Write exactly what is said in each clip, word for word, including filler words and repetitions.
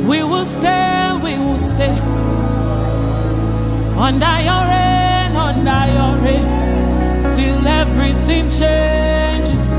We will stay, we will stay under your reign, under your reign, till everything changes.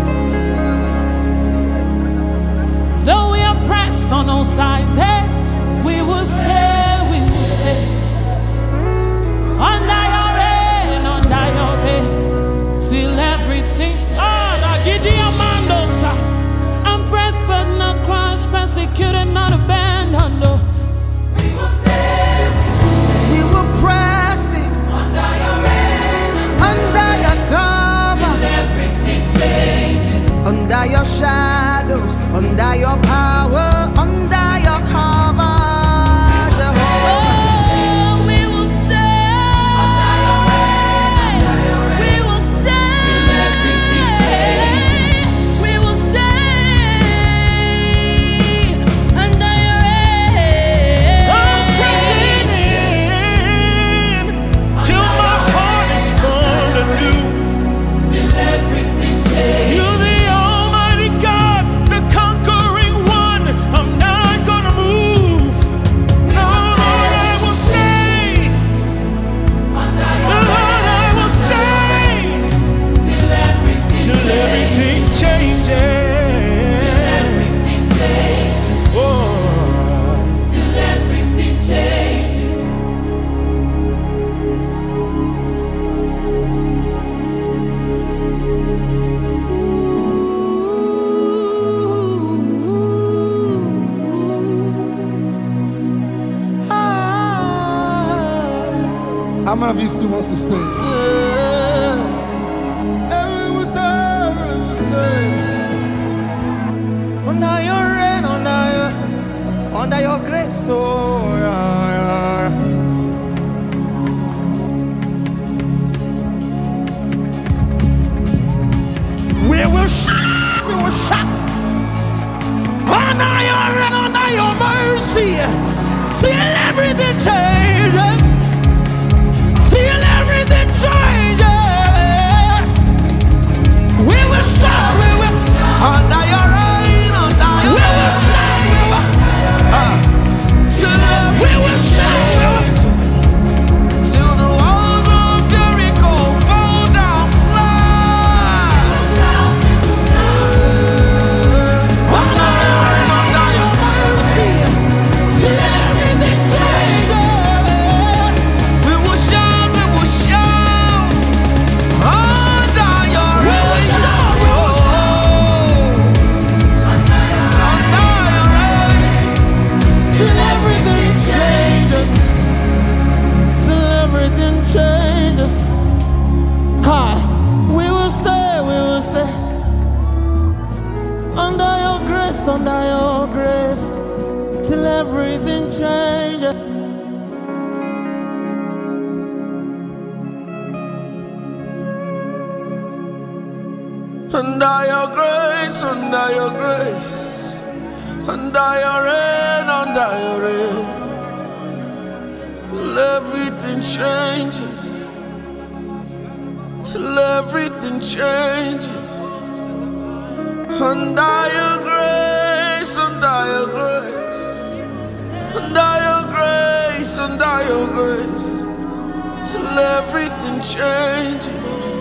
Though we are pressed on all sides, hey, we will stay, we will stay under your reign, under your reign, till everything. Oh, the Gideon Mandosa. I'm pressed but not crushed, persecuted, not abandoned. No. We will stay, we will press it under your reign, under your cover, till everything changes. Under your shadows, under your power, under your cover, Jehovah. Oh, we will stay. Under your reign, under your reign. We will stay. Till everything changes. We will stay under your reign. I'm pressing in till my heart is full of you. Till everything changes. You're the Almighty God, the conquering one. I'm not gonna move. No, Lord, I will stay. Lord, I will stay till everything, till everything changes. Till everything changes. Oh. Till everything changes. How many of you still wants to stay? Everyone stay, everyone stay. Under your reign, under your, under your grace, oh yeah, yeah. We will shout, we will shout. Under your reign, under your mercy, till everything changes. Till everything changes. We will shout, we will under your reign, under your we will shout, we will uh, till we will shout, we will till the walls of Jericho fall down flat. Under your reign, under your mercy, till everything changes. We will shout, we will shout under your reign. Under your reign, till everything changes. Till everything changes. God, we will stay, we will stay under your grace, under your grace, till everything changes. Under your grace, under your grace, under your reign, under your reign, till everything changes, till everything changes. Under your grace, under your grace, under your grace, under your grace, till everything changes.